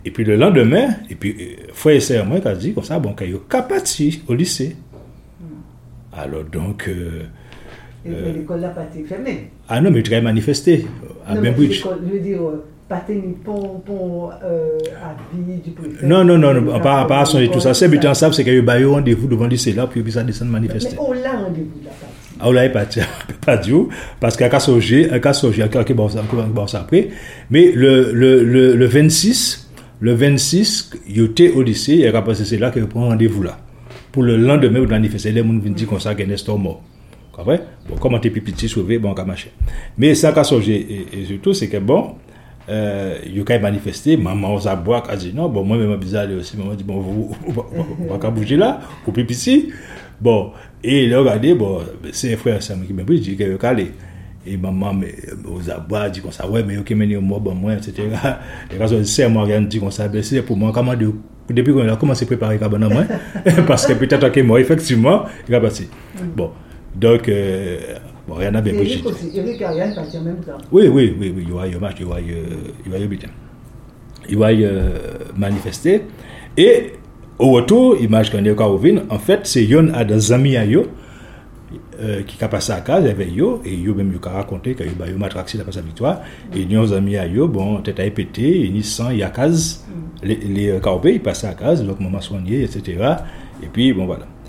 Et puis le lendemain, et puis frère et sœur moi qui a dit comme ça, bon, qu'il est parti au lycée. Alors donc... l'école n'a pas été fermée. Ah non, mais tu as manifesté à Bainbridge. Je veux dire, pas tenu pont habit du préfet. Non, pas à changer tout ça. C'est but ensemble, c'est qu'il y a eu un rendez-vous devant le lycée là, puis ça descend manifester. Mais on l'a rendez-vous là. Ah, on l'a pas dit, parce qu'un cas sorgé, bon, ça après. Mais le 26, il était au lycée, il a passé c'est là qu'il prend rendez-vous là. Pour le lendemain, de manifester, les gens viennent dire comme ça qu'il y a Nestor mort. Bon, comment t'es petit sauvé, bon, qu'à marcher. Mais ça qu'a sorgé, et surtout, c'est que bon, il a manifesté, maman aux abois a dit non, bon, moi-même, bizarre aussi, maman dit bon, vous pas bouger là, ou plus petit. Bon, et il a regardé, bon, c'est un frère, ça qui m'a dit qu'il est calé. Et maman, aux abois, dit comme ça, ouais, mais ok, mais moi, bon, moi, etc. Et quand c'est moi, qui dit comme ça, c'est pour moi, comment depuis qu'on a commencé à préparer Cabana, moi, parce que peut-être que moi, effectivement, il a passé. Bon, donc, bon, rien n'a bien bougé. Il y avait Karian parti en même temps. Oui, il y a eu match, il y a eu butin. Il va manifester. Et au retour, image qu'on est au Carovine, en fait, c'est Yon a des amis à yo qui a passé à casa avec yo, et yo même yo a raconté que yo ba yo matraxé la sa victoire, et nos amis à yo, bon, tête à pété, et ni sang, il y a case, les Carovin, ils passaient à casa, donc maman soigné, etc. Et puis, bon, voilà.